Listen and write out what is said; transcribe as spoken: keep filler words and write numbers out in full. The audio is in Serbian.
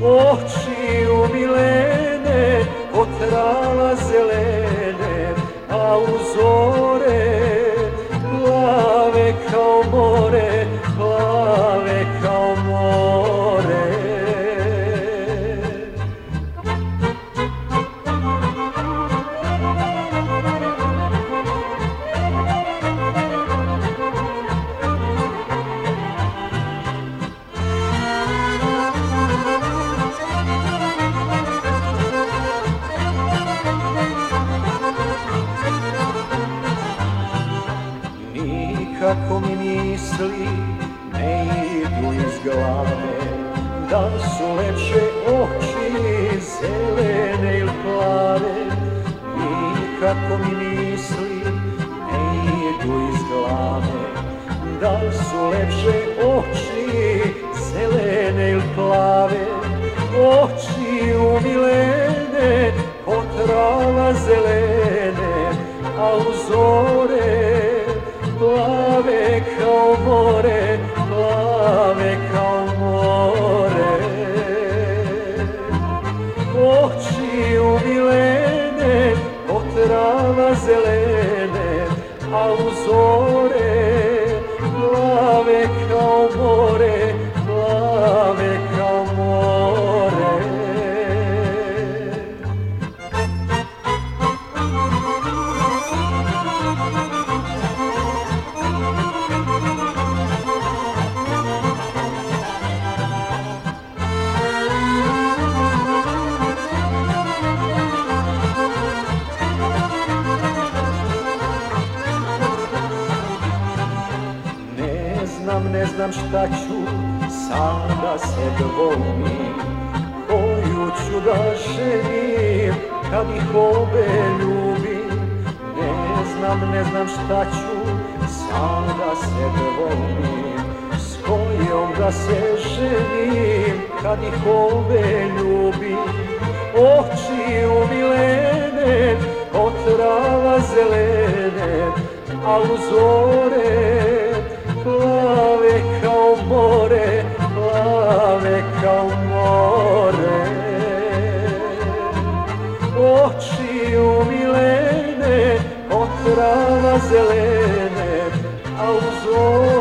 oči umilene, od trava zelene, a uzore plave kao more, plave kao more. Kako mi misli ne idu iz glave, da su lepše oči zelene ili plave. Nikako mi misli ne idu iz glave, da su lepše oči zelene ili plave. Oči umilene, ko trava zelene, a uzore plave kao more, plave kao more. Oči umilene, ko trava zelene, a uzore plave kao more, plave kao more. Ne znam šta ću, sada se dvomim, koju ću da ženim, kad ih obe ljubim. Ne znam, ne znam šta ću, sada se dvomim, s kojom da se ženim, kad ih obe ljubim. Oči umilene, ko trava zelene, a uzore plave kao more, plave kao more. Oči umilene, ko trava zelene, a uzore